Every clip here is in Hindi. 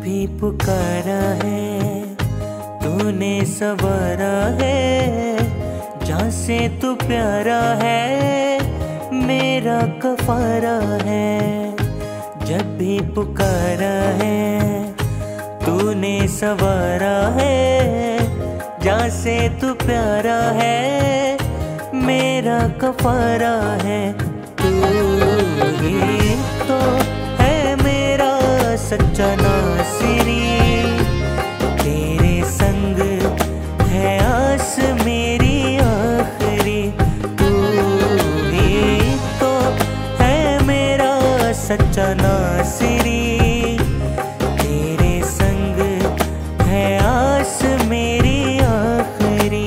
भी पुकारा है तूने सवारा है, जहाँ से तू प्यारा है मेरा कफारा है। जब भी पुकारा है तूने सवारा है, जहाँ से तू प्यारा है मेरा कफारा है। तू ही तो है मेरा सच्चा नासिरी, तेरे संग है आस मेरी आखिरी। तू ही तो है मेरा सच्चा नासिरी, तेरे संग है आस मेरी आखिरी।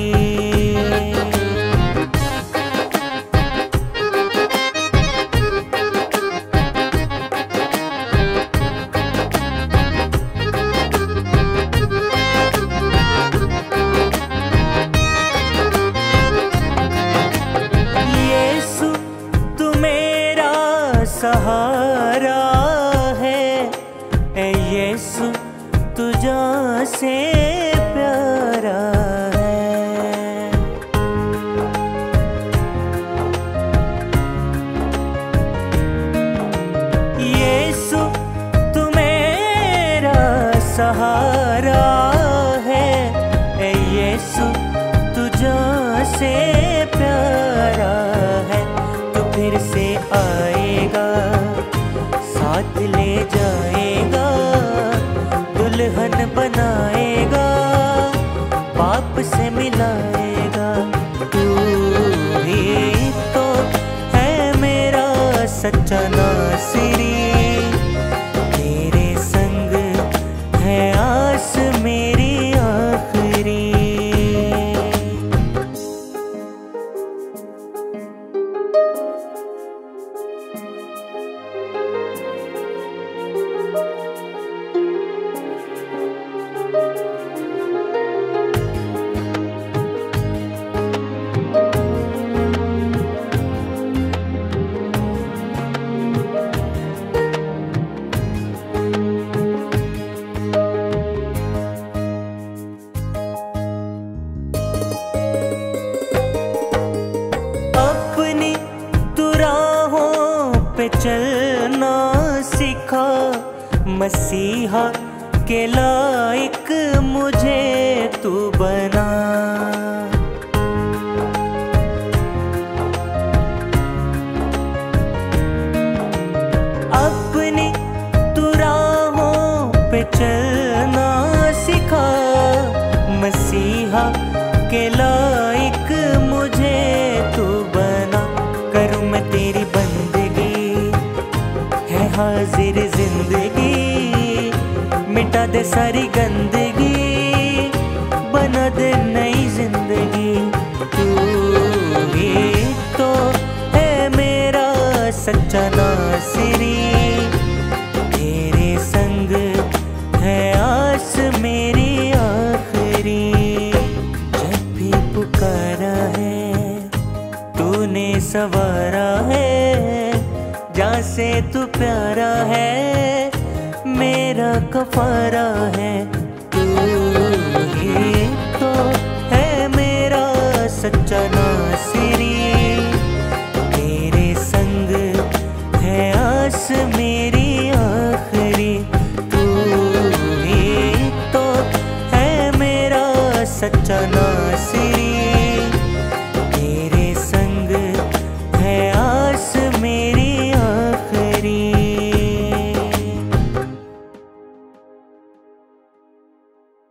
सहारा है ए यीशु तुझा से प्यारा है। यीशु तू मेरा सहारा है ए यीशु तुझा से प्यारा है। तू फिर से आएगा साथ ले जाएगा, दुल्हन बनाएगा बाप से मिलाएगा। तू ही तो है मेरा सच्चा नासिरी, तेरे संग है आस मेरी आखिरी। चलना सीखा मसीहा के लायक मुझे तू बना। अपनी तू राहों पे चलना सीखा मसीहा के लायक मुझे तू बना। करूँ मैं तेरी हाजिर जिंदगी, मिटा दे सारी गंदगी, बना दे नई जिंदगी। तू ही तो है मेरा सच्चा नासिरी, तेरे संग है आस मेरी आखिरी। जब भी पुकारा है तूने सवारा है, जहाँ से तू प्यारा है मेरा कफारा है। तू ही तो है मेरा सच्चा नासिरी, तेरे संग है आस मेरी आखिरी। तू ही तो है मेरा सच्चा नासिरी।